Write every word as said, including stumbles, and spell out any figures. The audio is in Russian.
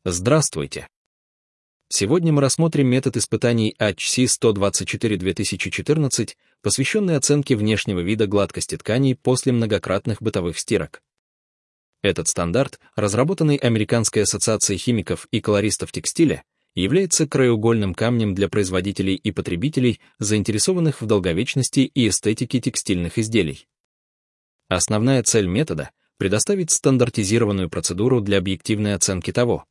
Здравствуйте! Сегодня мы рассмотрим метод испытаний эйч си сто двадцать четыре две тысячи четырнадцать, посвященный оценке внешнего вида гладкости тканей после многократных бытовых стирок. Этот стандарт, разработанный Американской ассоциацией химиков и колористов текстиля, является краеугольным камнем для производителей и потребителей, заинтересованных в долговечности и эстетике текстильных изделий. Основная цель метода — предоставить стандартизированную процедуру для объективной оценки того,